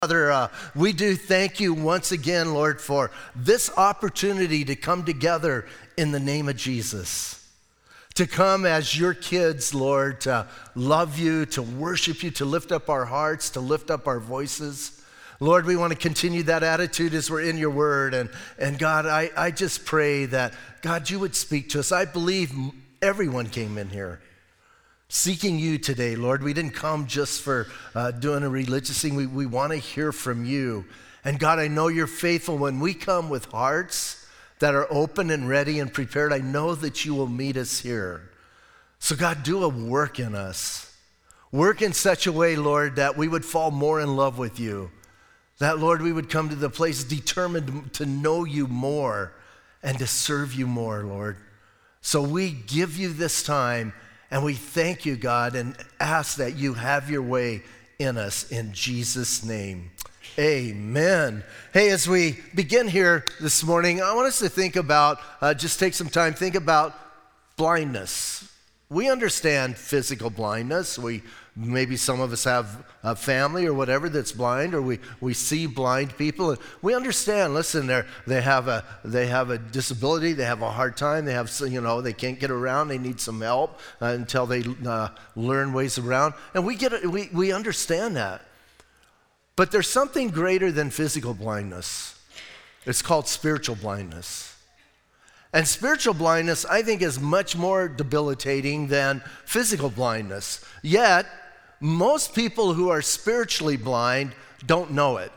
Father, we do thank you once again, Lord, for this opportunity to come together in the name of Jesus. To come as your kids, Lord, to love you, to worship you, to lift up our hearts, to lift up our voices. Lord, we want to continue that attitude as we're in your word. And God, I just pray that, God, you would speak to us. I believe everyone came in here seeking you today, Lord. We didn't come just for doing a religious thing. We want to hear from you. And God, I know you're faithful. When we come with hearts that are open and ready and prepared, I know that you will meet us here. So God, do a work in us. Work in such a way, Lord, that we would fall more in love with you. That, Lord, we would come to the place determined to know you more and to serve you more, Lord. So we give you this time. And we thank you, God, and ask that you have your way in us in Jesus' name. Amen. Hey, as we begin here this morning, I want us to think about, just take some time, think about blindness. We understand physical blindness. Maybe some of us have a family or whatever that's blind, or we see blind people. And we understand, listen, they have a disability, they have a hard time, they have, they can't get around, they need some help until they learn ways around. And we understand that. But there's something greater than physical blindness. It's called spiritual blindness. And spiritual blindness, I think, is much more debilitating than physical blindness. Yet, most people who are spiritually blind don't know it,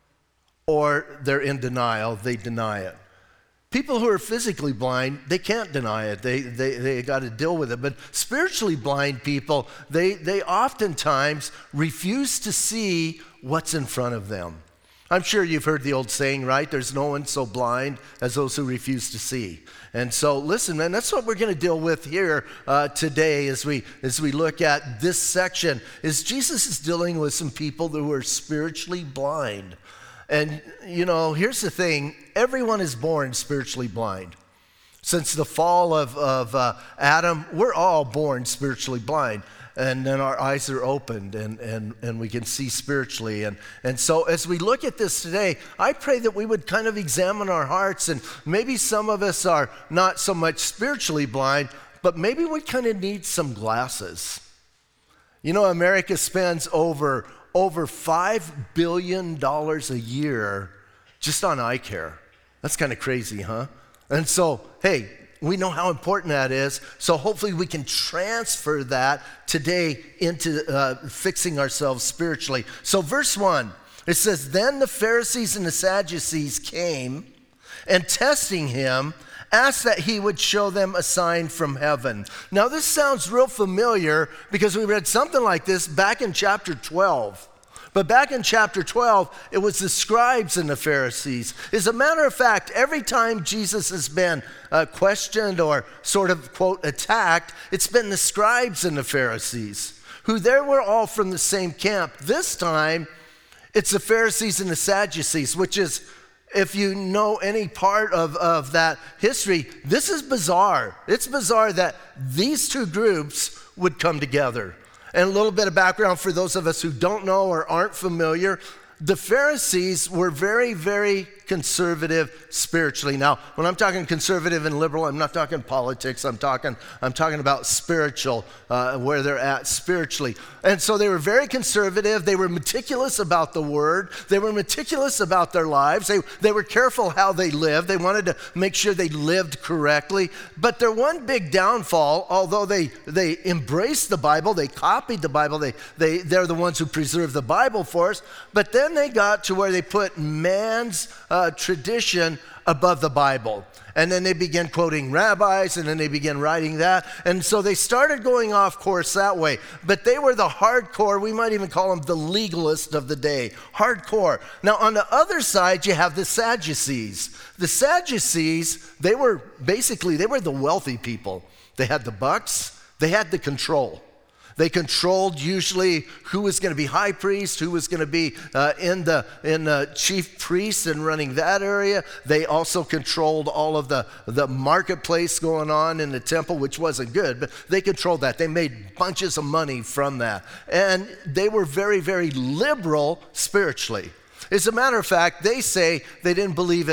or they're in denial, they deny it. People who are physically blind, they can't deny it, they got to deal with it. But spiritually blind people, they oftentimes refuse to see what's in front of them. I'm sure you've heard the old saying, right? There's no one so blind as those who refuse to see. And so, listen, man, that's what we're going to deal with here today as we look at this section, is Jesus is dealing with some people who are spiritually blind. And, here's the thing. Everyone is born spiritually blind. Since the fall of Adam, we're all born spiritually blind. And then our eyes are opened and we can see spiritually. And so as we look at this today, I pray that we would kind of examine our hearts, and maybe some of us are not so much spiritually blind, but maybe we kind of need some glasses. America spends over $5 billion a year just on eye care. That's kind of crazy, huh? And so, hey, we know how important that is, so hopefully we can transfer that today into fixing ourselves spiritually. So verse 1, it says, "Then the Pharisees and the Sadducees came, and testing him, asked that he would show them a sign from heaven." Now this sounds real familiar because we read something like this back in chapter 12. But back in chapter 12, it was the scribes and the Pharisees. As a matter of fact, every time Jesus has been questioned or sort of, quote, attacked, it's been the scribes and the Pharisees, who they were all from the same camp. This time, it's the Pharisees and the Sadducees, which is, if you know any part of that history, this is bizarre. It's bizarre that these two groups would come together. And a little bit of background for those of us who don't know or aren't familiar. The Pharisees were very, very conservative spiritually. Now, when I'm talking conservative and liberal, I'm not talking politics. I'm talking about spiritual, where they're at spiritually. And so they were very conservative. They were meticulous about the word. They were meticulous about their lives. They were careful how they lived. They wanted to make sure they lived correctly. But their one big downfall, although they embraced the Bible, they copied the Bible, they're the ones who preserved the Bible for us, but then they got to where they put man's tradition above the Bible. And then they began quoting rabbis, and then they began writing that. And so they started going off course that way. But they were the hardcore, we might even call them the legalist of the day. Hardcore. Now on the other side, you have the Sadducees. The Sadducees, they were the wealthy people. They had the bucks, they had the control. They controlled usually who was going to be high priest, who was going to be in the chief priest and running that area. They also controlled all of the marketplace going on in the temple, which wasn't good, but they controlled that. They made bunches of money from that. And they were very, very liberal spiritually. As a matter of fact, they say they didn't believe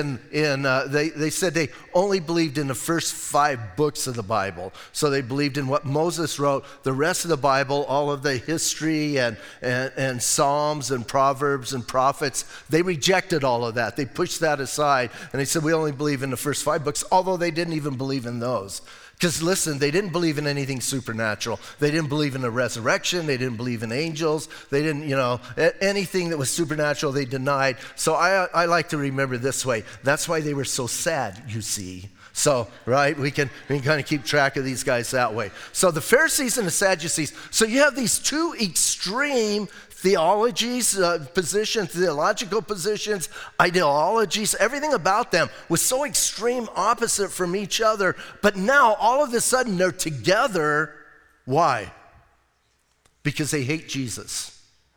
they said they only believed in the first 5 books of the Bible. So they believed in what Moses wrote. The rest of the Bible, all of the history and Psalms and Proverbs and prophets, they rejected all of that. They pushed that aside, and they said we only believe in the first 5 books, although they didn't even believe in those. Because listen, they didn't believe in anything supernatural. They didn't believe in the resurrection. They didn't believe in angels. They didn't, anything that was supernatural, they denied. So I like to remember this way. That's why they were so sad, you see. So, right, we can kind of keep track of these guys that way. So the Pharisees and the Sadducees. So you have these 2 extreme theologies, theological positions, ideologies, everything about them was so extreme opposite from each other. But now, all of a sudden, they're together. Why? Because they hate Jesus.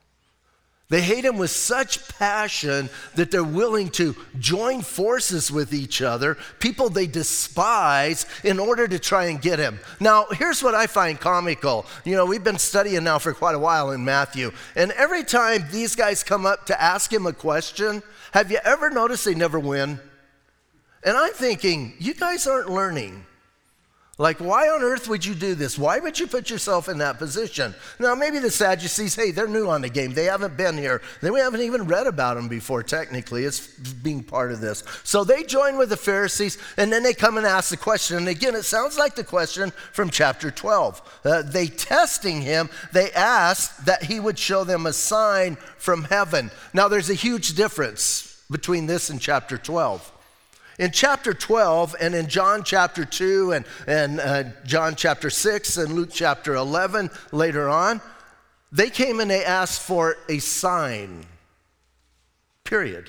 They hate him with such passion that they're willing to join forces with each other, people they despise, in order to try and get him. Now, here's what I find comical. We've been studying now for quite a while in Matthew, and every time these guys come up to ask him a question, have you ever noticed they never win? And I'm thinking, you guys aren't learning. Like, why on earth would you do this? Why would you put yourself in that position? Now, maybe the Sadducees, hey, they're new on the game. They haven't been here. We haven't even read about them before, technically. It's being part of this. So they join with the Pharisees, and then they come and ask the question. And again, it sounds like the question from chapter 12. They testing him, they asked that he would show them a sign from heaven. Now, there's a huge difference between this and chapter 12. In chapter 12 and in John chapter 2 and John chapter 6 and Luke chapter 11 later on, they came and they asked for a sign, period.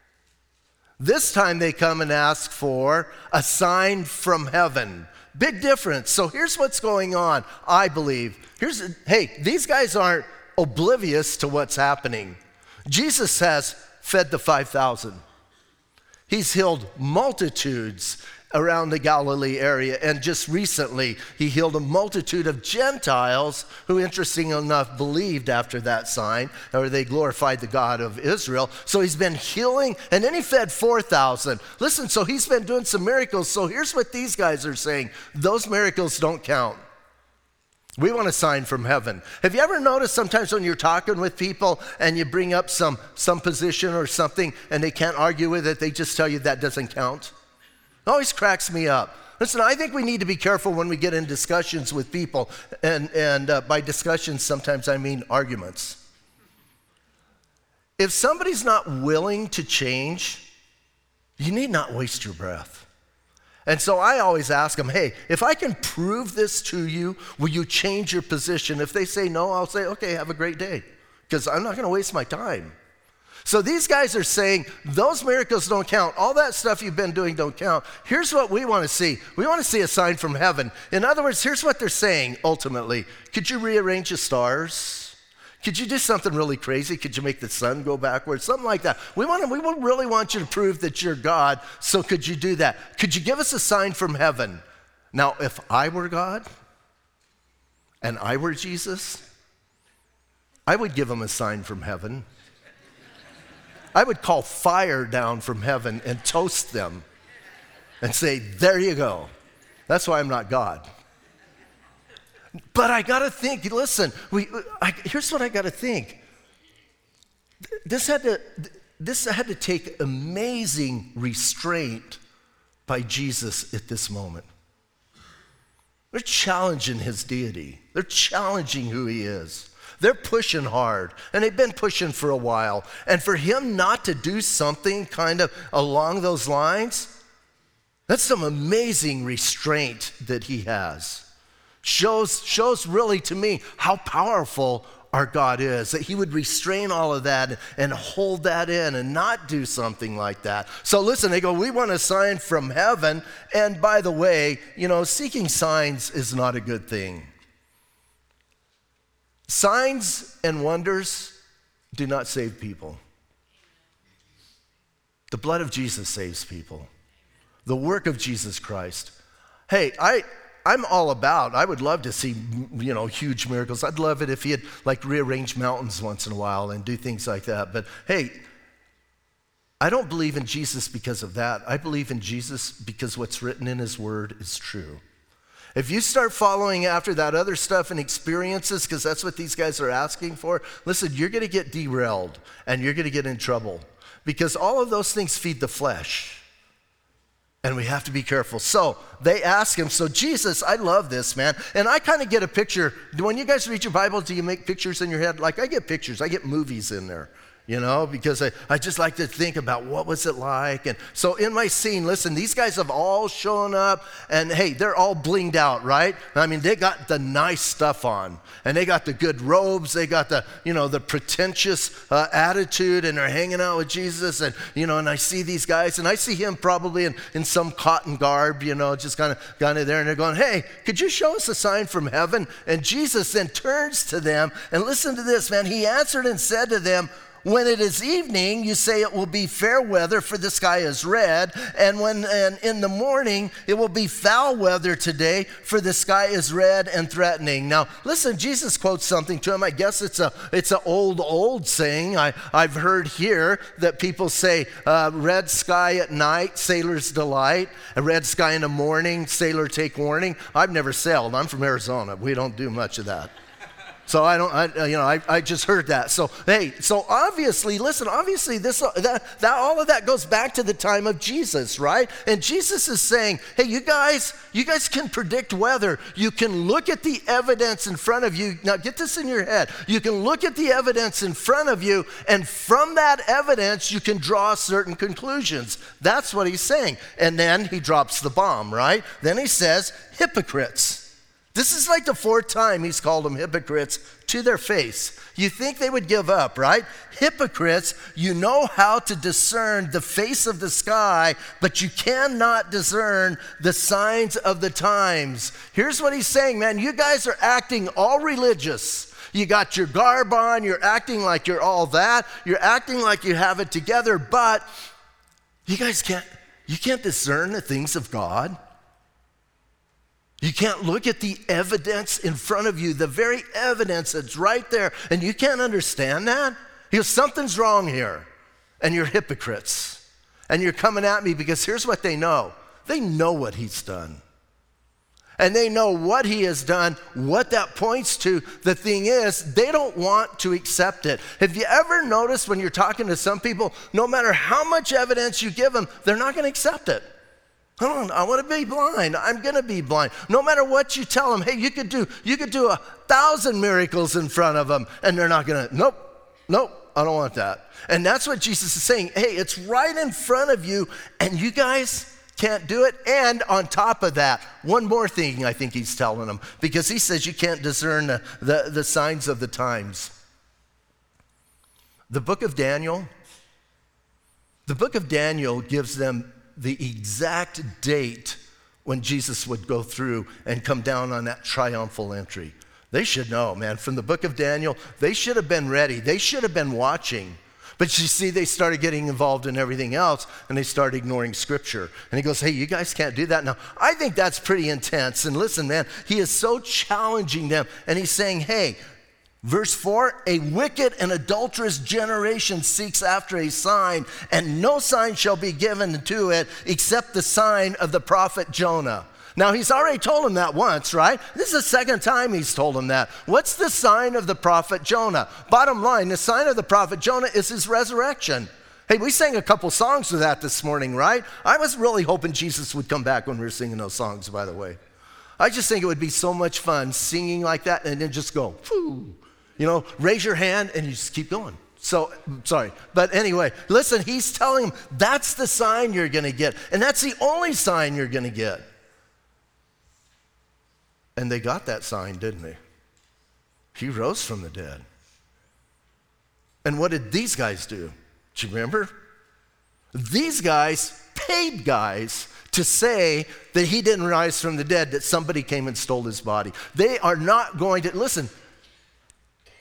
This time they come and ask for a sign from heaven. Big difference. So here's what's going on, I believe. These guys aren't oblivious to what's happening. Jesus has fed the 5,000. He's healed multitudes around the Galilee area, and just recently he healed a multitude of Gentiles who, interesting enough, believed after that sign, or they glorified the God of Israel. So he's been healing, and then he fed 4,000. Listen, so he's been doing some miracles. So here's what these guys are saying. Those miracles don't count. We want a sign from heaven. Have you ever noticed sometimes when you're talking with people and you bring up some position or something and they can't argue with it, they just tell you that doesn't count? It always cracks me up. Listen, I think we need to be careful when we get in discussions with people, and by discussions sometimes I mean arguments. If somebody's not willing to change, you need not waste your breath. And so I always ask them, hey, if I can prove this to you, will you change your position? If they say no, I'll say, okay, have a great day, because I'm not going to waste my time. So these guys are saying, those miracles don't count. All that stuff you've been doing don't count. Here's what we want to see. We want to see a sign from heaven. In other words, here's what they're saying ultimately. Could you rearrange the stars? Could you do something really crazy? Could you make the sun go backwards? Something like that. We really want you to prove that you're God, so could you do that? Could you give us a sign from heaven? Now, if I were God and I were Jesus, I would give them a sign from heaven. I would call fire down from heaven and toast them and say, there you go. That's why I'm not God. But I got to think, listen, here's what I got to think. This had to take amazing restraint by Jesus at this moment. They're challenging his deity. They're challenging who he is. They're pushing hard, and they've been pushing for a while. And for him not to do something kind of along those lines, that's some amazing restraint that he has. Shows really to me how powerful our God is, that he would restrain all of that and hold that in and not do something like that. So listen, they go, we want a sign from heaven. And by the way, seeking signs is not a good thing. Signs and wonders do not save people. The blood of Jesus saves people. The work of Jesus Christ. Hey, I'm all about, I would love to see, huge miracles. I'd love it if he had rearranged mountains once in a while and do things like that. But hey, I don't believe in Jesus because of that. I believe in Jesus because what's written in his word is true. If you start following after that other stuff and experiences, because that's what these guys are asking for, listen, you're going to get derailed and you're going to get in trouble because all of those things feed the flesh. And we have to be careful. So they ask him, so Jesus, I love this, man. And I kind of get a picture. When you guys read your Bible, do you make pictures in your head? Like I get pictures, I get movies in there. Because I just like to think about what was it like. And so in my scene, listen, these guys have all shown up and hey, they're all blinged out, right? I mean, they got the nice stuff on and they got the good robes. They got the, the pretentious attitude and they're hanging out with Jesus. And, and I see these guys and I see him probably in some cotton garb, just kind of there. And they're going, hey, could you show us a sign from heaven? And Jesus then turns to them and listen to this, man. He answered and said to them, when it is evening, you say it will be fair weather, for the sky is red. And in the morning, it will be foul weather today, for the sky is red and threatening. Now, listen, Jesus quotes something to him. I guess it's an old saying. I've heard here that people say, red sky at night, sailor's delight. A red sky in the morning, sailor take warning. I've never sailed. I'm from Arizona. We don't do much of that. So I just heard that. So hey, obviously this all of that goes back to the time of Jesus, right? And Jesus is saying, hey, you guys can predict weather. You can look at the evidence in front of you. Now get this in your head. You can look at the evidence in front of you, and from that evidence you can draw certain conclusions. That's what he's saying. And then he drops the bomb, right? Then he says, hypocrites. This is like the fourth time he's called them hypocrites to their face. You think they would give up, right? Hypocrites, you know how to discern the face of the sky, but you cannot discern the signs of the times. Here's what he's saying, man. You guys are acting all religious. You got your garb on. You're acting like you're all that. You're acting like you have it together, but you guys can't discern the things of God. You can't look at the evidence in front of you, the very evidence that's right there, and you can't understand that? He goes, something's wrong here, and you're hypocrites. And you're coming at me because here's what they know. They know what he's done. And they know what he has done, what that points to. The thing is, they don't want to accept it. Have you ever noticed when you're talking to some people, no matter how much evidence you give them, they're not going to accept it? I want to be blind. I'm going to be blind. No matter what you tell them, hey, you could do 1,000 miracles in front of them, and they're not going to, nope, I don't want that. And that's what Jesus is saying. Hey, it's right in front of you, and you guys can't do it. And on top of that, one more thing I think he's telling them, because he says you can't discern the signs of the times. The book of Daniel gives them the exact date when Jesus would go through and come down on that triumphal entry. They should know, man. From the book of Daniel, they should have been ready. They should have been watching. But you see, they started getting involved in everything else, and they started ignoring Scripture. And he goes, hey, you guys can't do that. Now, I think that's pretty intense. And listen, man, he is so challenging them. And he's saying, hey, verse 4, a wicked and adulterous generation seeks after a sign, and no sign shall be given to it except the sign of the prophet Jonah. Now, he's already told him that once, right? This is the second time he's told him that. What's the sign of the prophet Jonah? Bottom line, the sign of the prophet Jonah is his resurrection. Hey, we sang a couple songs with that this morning, right? I was really hoping Jesus would come back when we were singing those songs, by the way. I just think it would be so much fun singing like that and then just go, whoo. Raise your hand and you just keep going. So, sorry. But anyway, listen, he's telling them that's the sign you're going to get. And that's the only sign you're going to get. And they got that sign, didn't they? He rose from the dead. And what did these guys do? Do you remember? These guys paid guys to say that he didn't rise from the dead, that somebody came and stole his body. They are not going to, listen,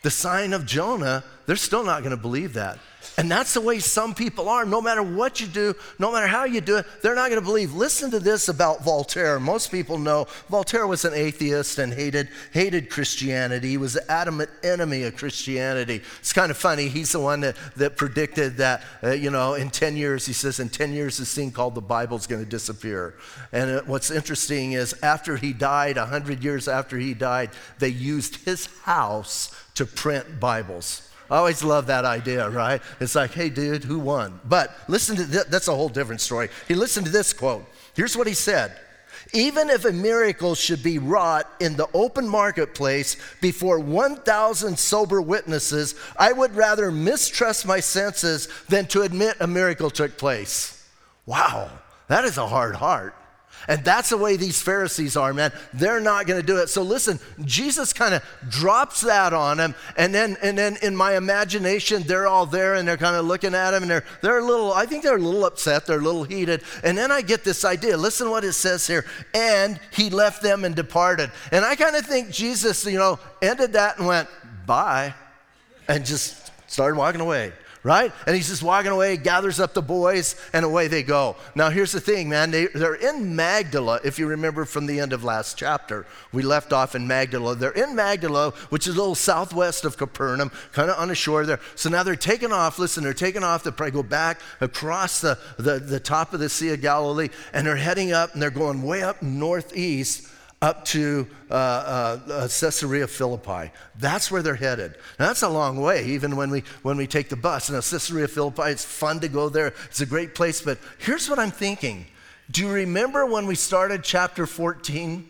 the sign of Jonah, they're still not going to believe that. And that's the way some people are. No matter what you do, no matter how you do it, they're not going to believe. Listen to this about Voltaire. Most people know Voltaire was an atheist and hated Christianity. He was an adamant enemy of Christianity. It's kind of funny. He's the one that predicted that, in 10 years, he says, in 10 years, this thing called the Bible is going to disappear. And what's interesting is after he died, 100 years after he died, they used his house to print Bibles. I always love that idea, right? It's like, hey, dude, who won? But listen to this. That's a whole different story. He listened to this quote. Here's what he said. Even if a miracle should be wrought in the open marketplace before 1,000 sober witnesses, I would rather mistrust my senses than to admit a miracle took place. Wow, that is a hard heart. And that's the way these Pharisees are, man. They're not going to do it. So listen, Jesus kind of drops that on them, and then in my imagination, they're all there and they're kind of looking at him, and they're a little, I think they're a little upset, they're a little heated. And then I get this idea. Listen what it says here. And he left them and departed. And I kind of think Jesus, ended that and went, bye, and just started walking away. Right? And he's just walking away, gathers up the boys, and away they go. Now, here's the thing, man. They're in Magdala, if you remember from the end of last chapter. We left off in Magdala. They're in Magdala, which is a little southwest of Capernaum, kind of on the shore there. So now they're taking off. Listen, they're taking off. They'll probably go back across the top of the Sea of Galilee, and they're heading up, and they're going way up northeast, up to Caesarea Philippi. That's where they're headed. Now, that's a long way, even when we take the bus. Now, Caesarea Philippi, it's fun to go there. It's a great place, but here's what I'm thinking. Do you remember when we started chapter 14?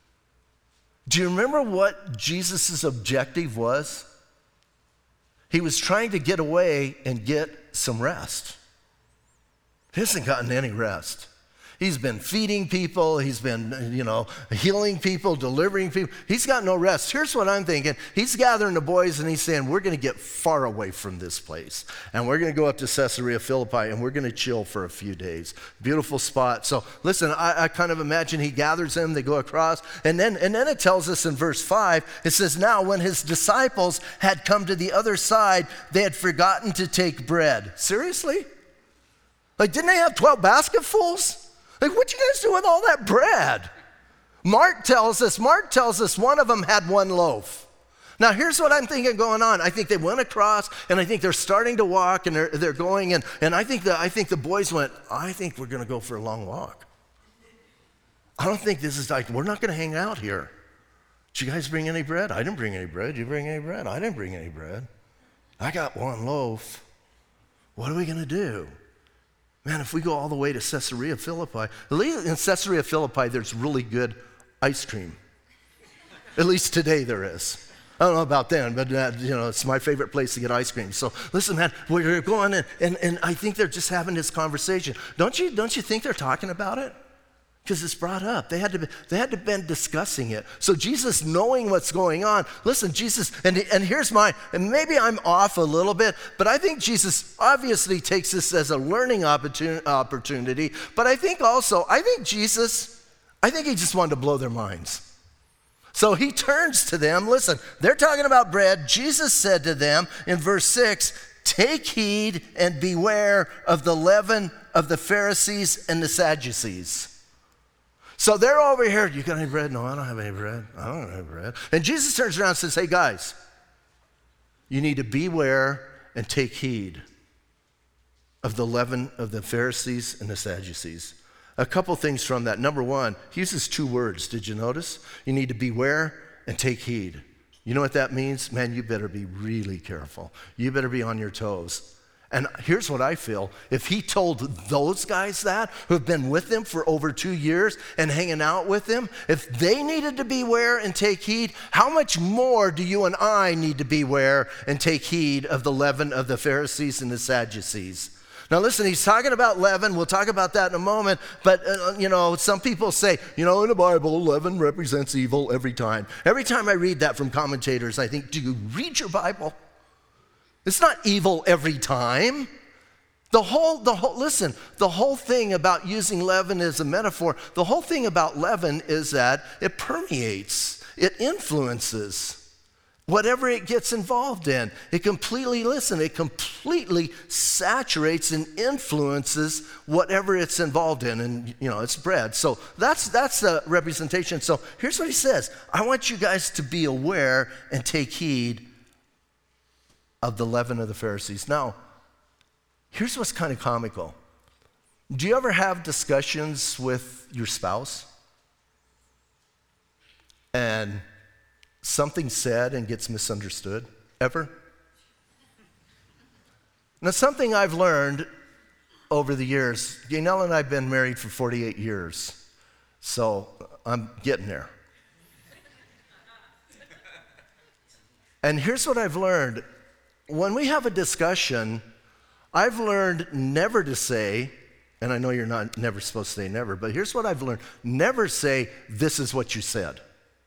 Do you remember what Jesus' objective was? He was trying to get away and get some rest. He hasn't gotten any rest. He's been feeding people. He's been, healing people, delivering people. He's got no rest. Here's what I'm thinking. He's gathering the boys and he's saying, we're going to get far away from this place. And we're going to go up to Caesarea Philippi and we're going to chill for a few days. Beautiful spot. So listen, I kind of imagine he gathers them. They go across. And then it tells us in verse 5, it says, now when his disciples had come to the other side, they had forgotten to take bread. Seriously? Like, didn't they have 12 basketfuls? Like, what'd you guys do with all that bread? Mark tells us one of them had one loaf. Now, here's what I'm thinking going on. I think they went across, and I think they're starting to walk, and they're going, and I think the boys went, I think we're going to go for a long walk. I don't think this is like, we're not going to hang out here. Did you guys bring any bread? I didn't bring any bread. Did you bring any bread? I didn't bring any bread. I got one loaf. What are we going to do? Man, if we go all the way to Caesarea Philippi, in Caesarea Philippi, there's really good ice cream. At least today there is. I don't know about then, but it's my favorite place to get ice cream. So listen, man, we're going and I think they're just having this conversation. Don't you think they're talking about it? Because it's brought up. They had to been discussing it. So Jesus, knowing what's going on, listen, Jesus, and and maybe I'm off a little bit, but I think Jesus obviously takes this as a learning opportunity, but I think Jesus he just wanted to blow their minds. So he turns to them, listen, they're talking about bread. Jesus said to them in verse 6, take heed and beware of the leaven of the Pharisees and the Sadducees. So they're over here, you got any bread? No, I don't have any bread. I don't have any bread. And Jesus turns around and says, hey guys, you need to beware and take heed of the leaven of the Pharisees and the Sadducees. A couple things from that. Number one, he uses two words. Did you notice? You need to beware and take heed. You know what that means? Man, you better be really careful. You better be on your toes. And here's what I feel. If he told those guys that, who have been with him for over 2 years and hanging out with him, if they needed to beware and take heed, how much more do you and I need to beware and take heed of the leaven of the Pharisees and the Sadducees? Now listen, he's talking about leaven. We'll talk about that in a moment. But, some people say, in the Bible, leaven represents evil every time. Every time I read that from commentators, I think, do you read your Bible? It's not evil every time. The whole thing about using leaven as a metaphor, the whole thing about leaven is that it permeates, it influences. Whatever it gets involved in, it completely saturates and influences whatever it's involved in, and it's bread. So that's the representation. So here's what he says. I want you guys to be aware and take heed of the leaven of the Pharisees. Now, here's what's kind of comical. Do you ever have discussions with your spouse? And something said and gets misunderstood? Ever? Now, something I've learned over the years, Gaynell and I have been married for 48 years, so I'm getting there. And here's what I've learned. When we have a discussion, I've learned never to say, and I know you're not never supposed to say never, but here's what I've learned. Never say, this is what you said.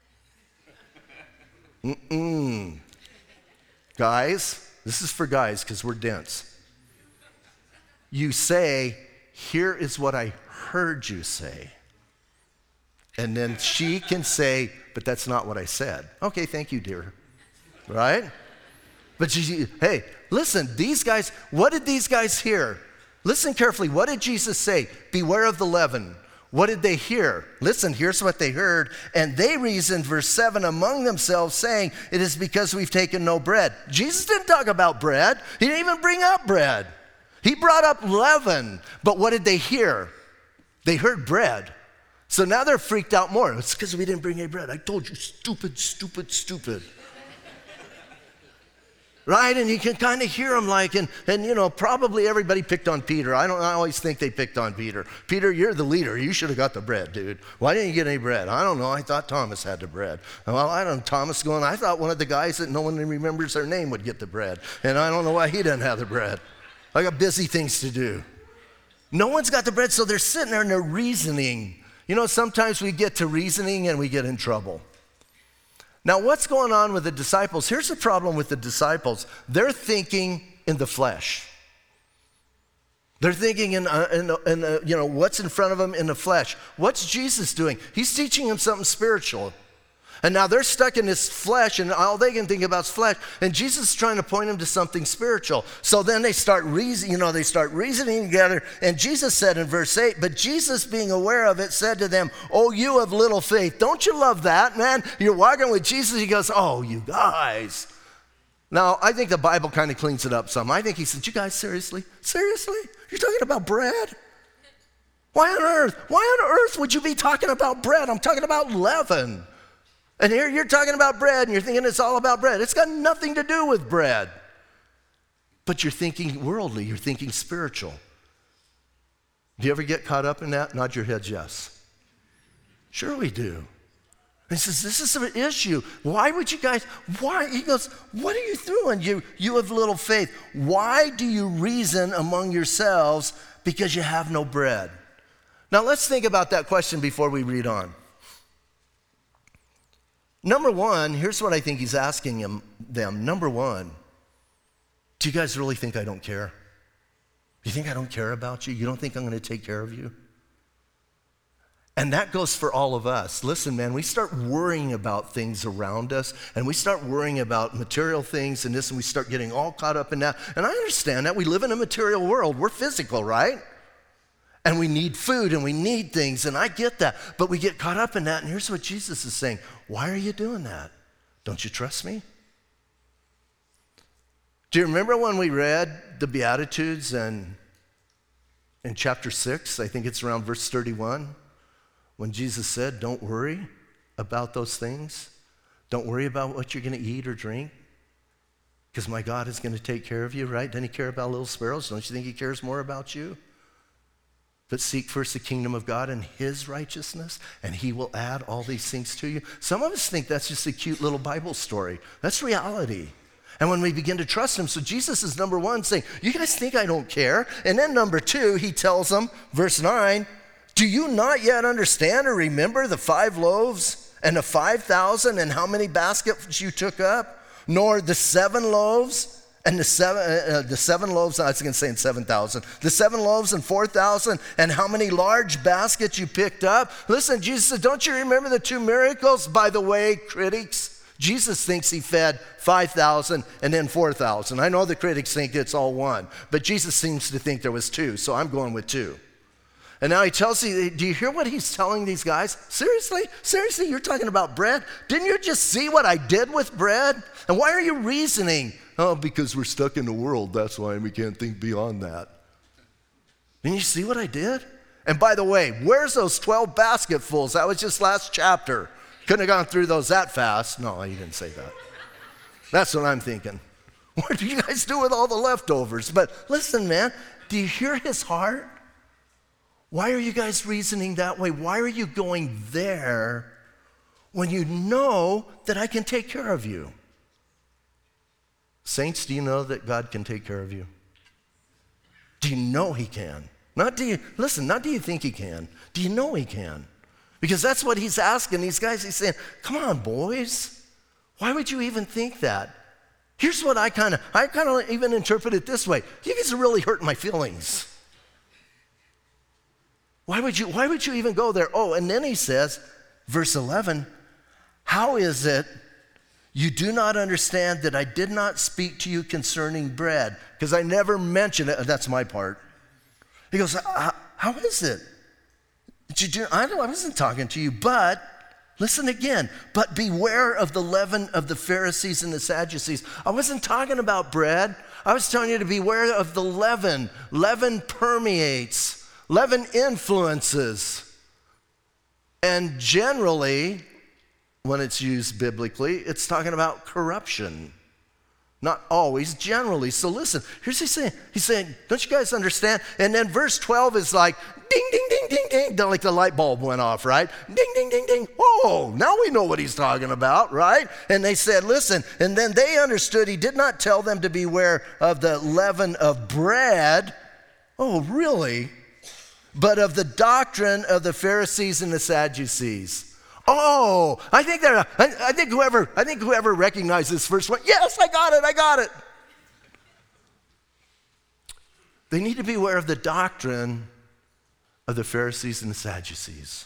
Guys, this is for guys because we're dense. You say, here is what I heard you say. And then she can say, but that's not what I said. Okay, thank you, dear. Right? But hey, listen, these guys, what did these guys hear? Listen carefully. What did Jesus say? Beware of the leaven. What did they hear? Listen, here's what they heard. And they reasoned, verse 7, among themselves, saying, it is because we've taken no bread. Jesus didn't talk about bread. He didn't even bring up bread. He brought up leaven. But what did they hear? They heard bread. So now they're freaked out more. It's because we didn't bring any bread. I told you, stupid, stupid, stupid. Right? And you can kind of hear them and probably everybody picked on Peter. I always think they picked on Peter. Peter, you're the leader. You should have got the bread, dude. Why didn't you get any bread? I don't know. I thought Thomas had the bread. Well, I don't know. Thomas going, I thought one of the guys that no one remembers their name would get the bread. And I don't know why he didn't have the bread. I got busy things to do. No one's got the bread, so they're sitting there and they're reasoning. Sometimes we get to reasoning and we get in trouble. Now, what's going on with the disciples? Here's the problem with the disciples. They're thinking in the flesh. They're thinking in what's in front of them in the flesh. What's Jesus doing? He's teaching them something spiritual. And now they're stuck in this flesh, and all they can think about is flesh. And Jesus is trying to point them to something spiritual. So then they start reasoning together. And Jesus said in verse 8, but Jesus, being aware of it, said to them, oh, you of little faith. Don't you love that, man? You're walking with Jesus. He goes, oh, you guys. Now, I think the Bible kind of cleans it up some. I think he said, you guys, seriously? Seriously? You're talking about bread? Why on earth would you be talking about bread? I'm talking about leaven. And here you're talking about bread, and you're thinking it's all about bread. It's got nothing to do with bread. But you're thinking worldly. You're thinking spiritual. Do you ever get caught up in that? Nod your heads, yes. Sure we do. He says, this is an issue. Why would you guys, why? He goes, what are you doing? You have little faith. Why do you reason among yourselves because you have no bread? Now let's think about that question before we read on. Number one, here's what I think he's asking them. Number one, do you guys really think I don't care? You think I don't care about you? You don't think I'm going to take care of you? And that goes for all of us. Listen, man, we start worrying about things around us, and we start worrying about material things and this, and we start getting all caught up in that. And I understand that. We live in a material world. We're physical, right? And we need food and we need things, and I get that. But we get caught up in that, and here's what Jesus is saying. Why are you doing that? Don't you trust me? Do you remember when we read the Beatitudes in chapter 6? I think it's around verse 31, when Jesus said, don't worry about those things. Don't worry about what you're going to eat or drink, because my God is going to take care of you, right? Doesn't he care about little sparrows? Don't you think he cares more about you? But seek first the kingdom of God and his righteousness, and he will add all these things to you. Some of us think that's just a cute little Bible story. That's reality. And when we begin to trust him, so Jesus is number one saying, you guys think I don't care? And then number two, he tells them, verse 9, do you not yet understand or remember the 5 loaves and the 5,000 and how many baskets you took up? Nor the 7 loaves? And the seven loaves, I was going to say in 7,000. The 7 loaves and 4,000, and how many large baskets you picked up? Listen, Jesus said, don't you remember the 2 miracles? By the way, critics, Jesus thinks he fed 5,000 and then 4,000. I know the critics think it's all one, but Jesus seems to think there was two, so I'm going with two. And now he tells you, do you hear what he's telling these guys? Seriously? Seriously, you're talking about bread? Didn't you just see what I did with bread? And why are you reasoning? Oh, because we're stuck in the world. That's why we can't think beyond that. Didn't you see what I did? And by the way, where's those 12 basketfuls? That was just last chapter. Couldn't have gone through those that fast. No, he didn't say that. That's what I'm thinking. What do you guys do with all the leftovers? But listen, man, do you hear his heart? Why are you guys reasoning that way? Why are you going there when you know that I can take care of you? Saints, do you know that God can take care of you? Do you know he can? Not do you think he can. Do you know he can? Because that's what he's asking these guys. He's saying, come on, boys. Why would you even think that? Here's what I kind of even interpret it this way. You guys are really hurting my feelings. Why would you even go there? Oh, and then he says, verse 11, how is it you do not understand that I did not speak to you concerning bread? Because I never mentioned it. That's my part. He goes, how is it? I wasn't talking to you, but listen again. But beware of the leaven of the Pharisees and the Sadducees. I wasn't talking about bread. I was telling you to beware of the leaven. Leaven permeates. Leaven influences. And generally, when it's used biblically, it's talking about corruption. Not always, generally. So listen, here's what he's saying. He's saying, don't you guys understand? And then verse 12 is like, ding, ding, ding, ding, ding. Like the light bulb went off, right? Ding, ding, ding, ding. Whoa, now we know what he's talking about, right? And they said, listen, and then they understood he did not tell them to beware of the leaven of bread. Oh, really? But of the doctrine of the Pharisees and the Sadducees. Oh, I think whoever recognized this first one, yes, I got it. They need to be aware of the doctrine of the Pharisees and the Sadducees.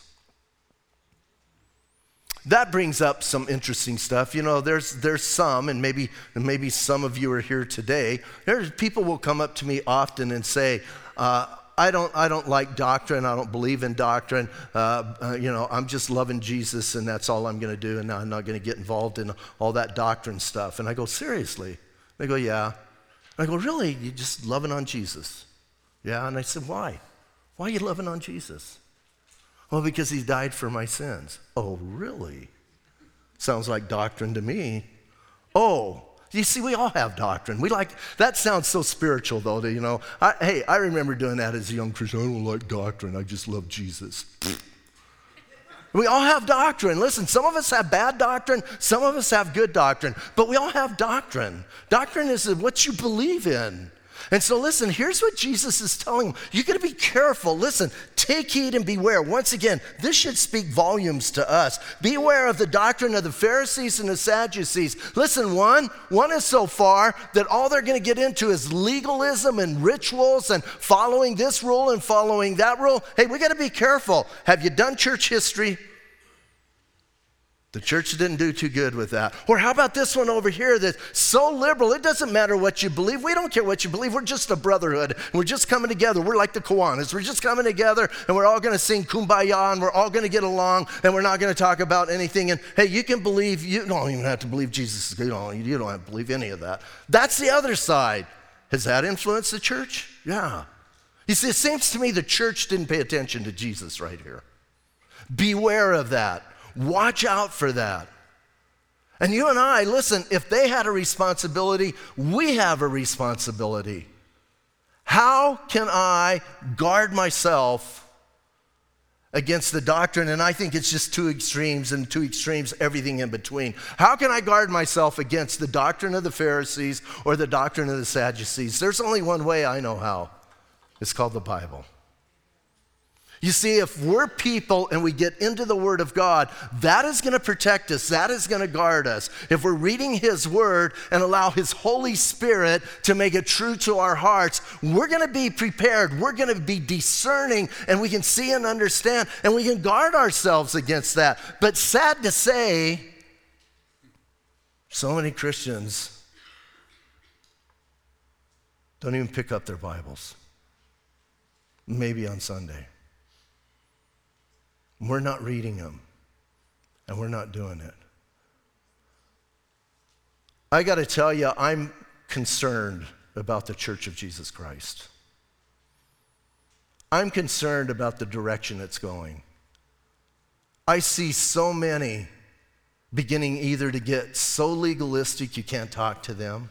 That brings up some interesting stuff. You know, there's some, and maybe some of you are here today. There's people will come up to me often and say, I don't like doctrine. I don't believe in doctrine. I'm just loving Jesus, and that's all I'm going to do, and I'm not going to get involved in all that doctrine stuff. And I go, seriously? They go, yeah. And I go, really? You're just loving on Jesus? Yeah. And I said, why? Why are you loving on Jesus? Well, because he died for my sins. Oh, really? Sounds like doctrine to me. Oh. You see, we all have doctrine. That sounds so spiritual, though, I remember doing that as a young Christian. I don't like doctrine. I just love Jesus. We all have doctrine. Listen, some of us have bad doctrine. Some of us have good doctrine. But we all have doctrine. Doctrine is what you believe in. And so listen, here's what Jesus is telling them. You got to be careful. Listen, take heed and beware. Once again, this should speak volumes to us. Beware of the doctrine of the Pharisees and the Sadducees. Listen, one is so far that all they're going to get into is legalism and rituals and following this rule and following that rule. Hey, we got to be careful. Have you done church history? The church didn't do too good with that. Or how about this one over here that's so liberal, it doesn't matter what you believe. We don't care what you believe. We're just a brotherhood. We're just coming together. We're like the Kiwanis. We're just coming together, and we're all going to sing Kumbaya, and we're all going to get along, and we're not going to talk about anything. And hey, you can believe, you don't even have to believe Jesus is good. You don't have to believe any of that. That's the other side. Has that influenced the church? Yeah. You see, it seems to me the church didn't pay attention to Jesus right here. Beware of that. Watch out for that. And you and I, listen, if they had a responsibility, we have a responsibility. How can I guard myself against the doctrine? And I think it's just two extremes, and two extremes, everything in between. How can I guard myself against the doctrine of the Pharisees or the doctrine of the Sadducees? There's only one way I know how. It's called the Bible. You see, if we're people and we get into the Word of God, that is going to protect us. That is going to guard us. If we're reading His Word and allow His Holy Spirit to make it true to our hearts, we're going to be prepared. We're going to be discerning, and we can see and understand, and we can guard ourselves against that. But sad to say, So many Christians don't even pick up their Bibles, maybe on Sunday. We're not reading them, and we're not doing it. I got to tell you, I'm concerned about the Church of Jesus Christ. I'm concerned about the direction it's going. I see so many beginning either to get so legalistic you can't talk to them,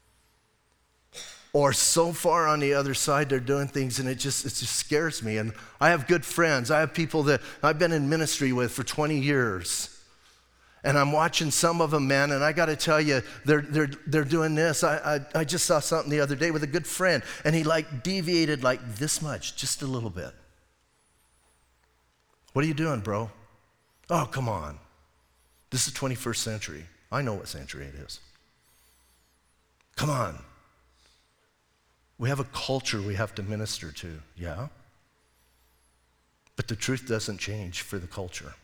or so far on the other side they're doing things and it just scares me. And I have good friends. I have people that I've been in ministry with for 20 years. And I'm watching some of them, man, and I got to tell you, they're doing this. I just saw something the other day with a good friend, and he like deviated like this much, just a little bit. What are you doing, bro? Oh, come on. This is 21st century. I know what century it is. Come on. We have a culture we have to minister to, yeah? But the truth doesn't change for the culture.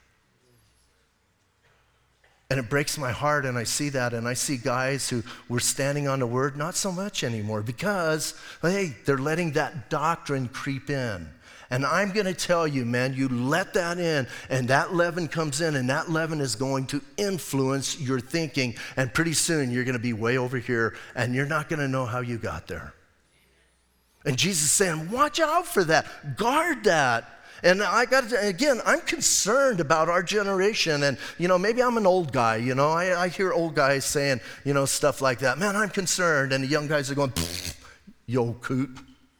And it breaks my heart, and I see that, and I see guys who were standing on the word, not so much anymore, because, hey, they're letting that doctrine creep in. And I'm going to tell you, man, you let that in, and that leaven comes in, and that leaven is going to influence your thinking, and pretty soon you're going to be way over here, and you're not going to know how you got there. And Jesus is saying, watch out for that. Guard that. And again, I'm concerned about our generation. And, maybe I'm an old guy, I hear old guys saying, stuff like that. Man, I'm concerned. And the young guys are going, yo, coot.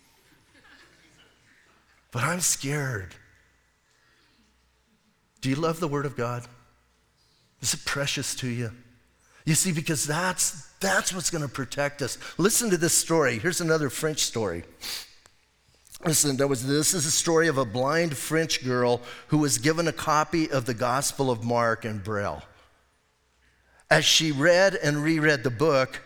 But I'm scared. Do you love the Word of God? Is it precious to you? You see, because that's what's going to protect us. Listen to this story. Here's another French story. Listen, this is a story of a blind French girl who was given a copy of the Gospel of Mark in Braille. As she read and reread the book,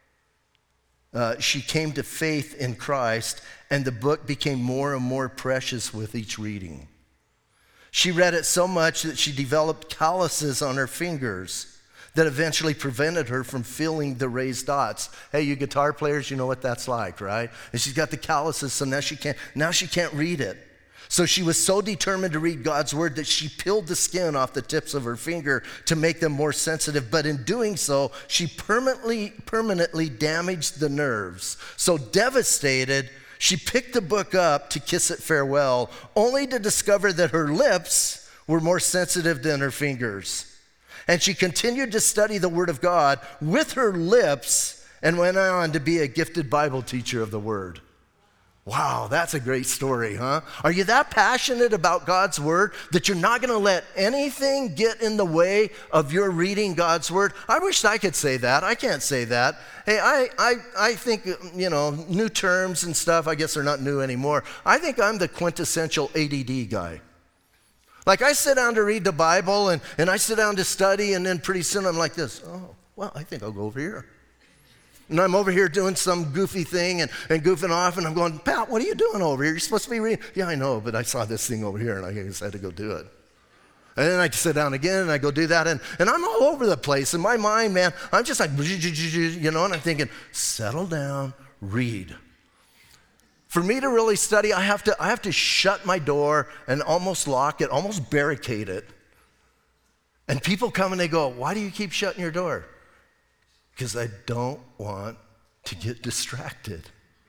she came to faith in Christ, and the book became more and more precious with each reading. She read it so much that she developed calluses on her fingers that eventually prevented her from feeling the raised dots. Hey, you guitar players, you know what that's like, right? And she's got the calluses, so now she can't read it. So she was so determined to read God's word that she peeled the skin off the tips of her finger to make them more sensitive. But in doing so, she permanently damaged the nerves. So devastated, she picked the book up to kiss it farewell, only to discover that her lips were more sensitive than her fingers. And she continued to study the Word of God with her lips and went on to be a gifted Bible teacher of the Word. Wow, that's a great story, huh? Are you that passionate about God's Word that you're not going to let anything get in the way of your reading God's Word? I wish I could say that. I can't say that. Hey, I think, new terms and stuff, I guess they're not new anymore. I think I'm the quintessential ADD guy. Like I sit down to read the Bible and I sit down to study, and then pretty soon I'm like this. Oh, well, I think I'll go over here. And I'm over here doing some goofy thing and goofing off, and I'm going, Pat, what are you doing over here? You're supposed to be reading. Yeah, I know, but I saw this thing over here, and I just had to go do it. And then I sit down again, and I go do that, and I'm all over the place. In my mind, man, I'm just like, and I'm thinking, settle down, read. For me to really study, I have to shut my door and almost lock it, almost barricade it. And people come and they go, why do you keep shutting your door? Because I don't want to get distracted.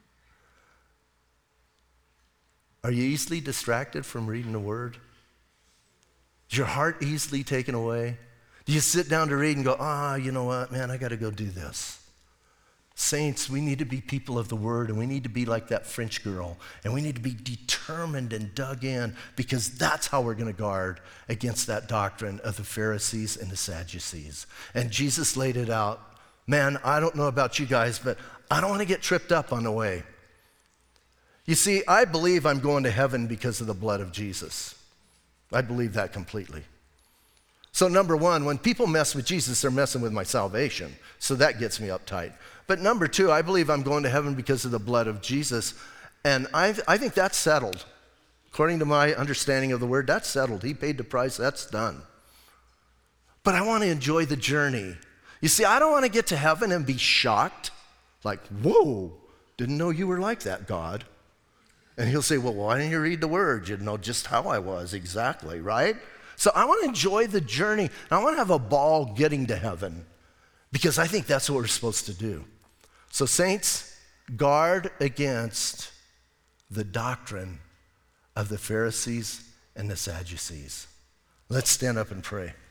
Are you easily distracted from reading the Word? Is your heart easily taken away? Do you sit down to read and go, you know what, man, I got to go do this? Saints, we need to be people of the Word, and we need to be like that French girl, and we need to be determined and dug in, because that's how we're going to guard against that doctrine of the Pharisees and the Sadducees. And Jesus laid it out. Man, I don't know about you guys, but I don't want to get tripped up on the way. You see, I believe I'm going to heaven because of the blood of Jesus. I believe that completely. So number one, when people mess with Jesus, they're messing with my salvation. So that gets me uptight. But number two, I believe I'm going to heaven because of the blood of Jesus. And I think that's settled. According to my understanding of the Word, that's settled. He paid the price, that's done. But I want to enjoy the journey. You see, I don't want to get to heaven and be shocked, like, whoa, didn't know you were like that, God. And he'll say, well, why didn't you read the word? You'd know just how I was exactly, right? So I want to enjoy the journey. I want to have a ball getting to heaven because I think that's what we're supposed to do. So saints, guard against the doctrine of the Pharisees and the Sadducees. Let's stand up and pray.